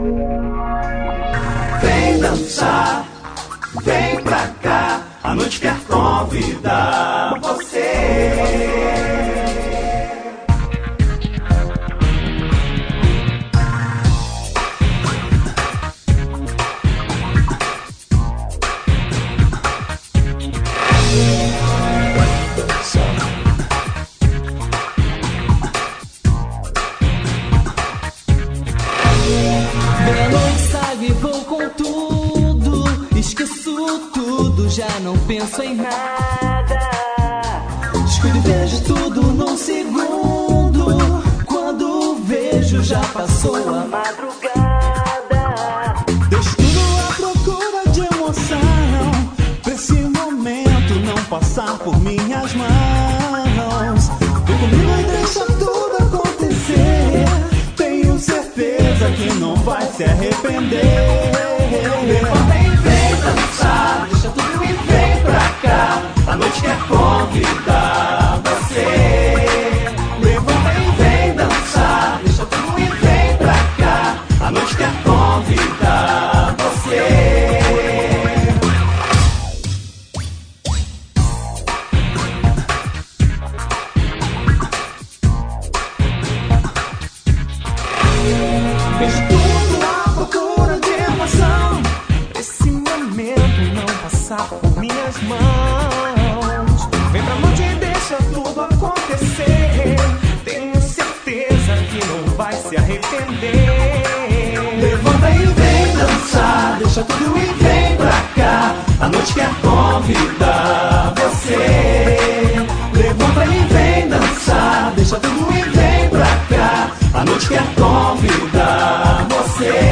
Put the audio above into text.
Vem dançar, vem pra cá, a noite quer convidar você. Vou com tudo, esqueço tudo, já não penso em nada. Descuido e vejo tudo num segundo. Quando vejo já passou a madrugada. Deixo tudo à procura de emoção, pra esse momento não passar por minhas mãos. Vem comigo e deixa tudo acontecer. Tenho certeza que não vai se arrepender. Levanta e vem dançar, deixa tudo e vem pra cá, a noite quer convidar você. Levanta e vem dançar, deixa tudo e vem pra cá, a noite quer convidar você. Vejo tudo à procura de emoção, esse momento não passar por minhas mãos. Vem pra noite e deixa tudo acontecer. Tenho certeza que não vai se arrepender. Levanta e vem dançar, deixa tudo e vem pra cá, a noite quer convidar você. Levanta e vem dançar, deixa tudo e vem pra cá, a noite quer convidar você.